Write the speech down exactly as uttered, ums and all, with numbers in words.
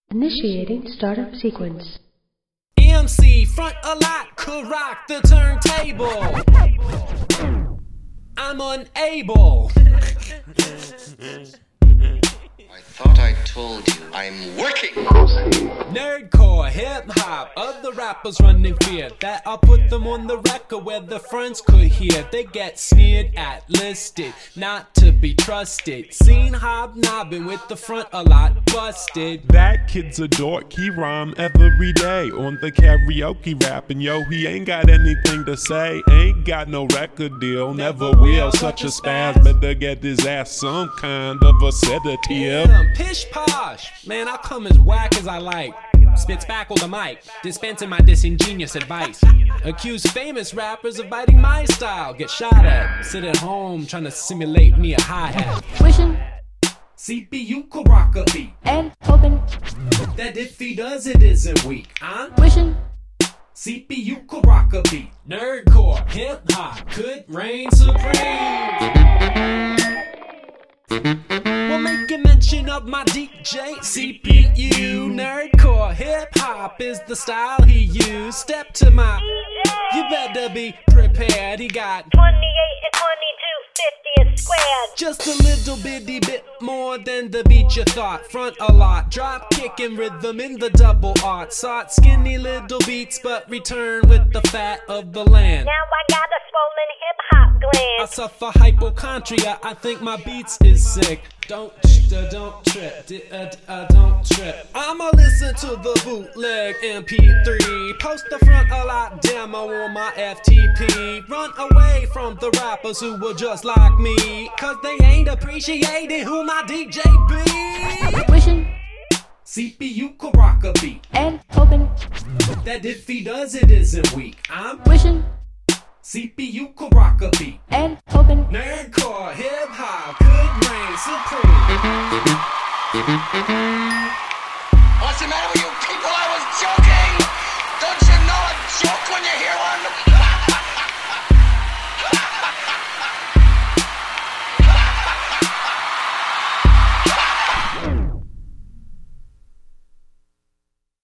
Initiating startup sequence. M C front a lot, could rock the turntable. I'm unable. I thought I told you I'm working. Nerdcore, hip-hop, other rappers running fear that I'll put them on the record where the friends could hear. They get sneered at, listed, not to be trusted. Seen hobnobbing with the front a lot, busted. That kid's a dork, he rhyme every day on the karaoke rapping. Yo, he ain't got anything to say, ain't got no record deal, never will. Such a spaz, better get his ass some kind of a sedative. Damn, pish posh, man, I'll come as whack as I like. Spits back on the mic, dispensing my disingenuous advice. Accuse famous rappers of biting my style, get shot at. Sit at home trying to simulate me a hi-hat. Wishing C P U could rock a beat, and hoping. that if he does it isn't weak. I'm Wishing C P U could rock a beat. Nerdcore, hip-hop could reign supreme. We'll make a mention of my D J C P U. Nerdcore hip-hop is the style he used. Step to my, you better be prepared. He got twenty-eight and twenty-two fiftieth squared. just a little bitty bit more than the beat you thought. Front a lot, drop kicking rhythm in the double art. Sought skinny little beats, but return with the fat of the land. Now I got a swollen hip-hop I gland. suffer hypochondria, I think my beats is sick. Don't, uh, don't trip, d- uh, uh, don't trip. I'ma listen to the bootleg M P three. Post the front a lot demo on my F T P. Run away from the rappers who were just like me, cause they ain't appreciating who my D J be. wishing C P U could rock a beat, and hoping. that if he does it isn't weak. I'm Wishing C P U could rock a beat. and hoping. Nerdcore, hip-hop, could reign supreme. What's the matter with you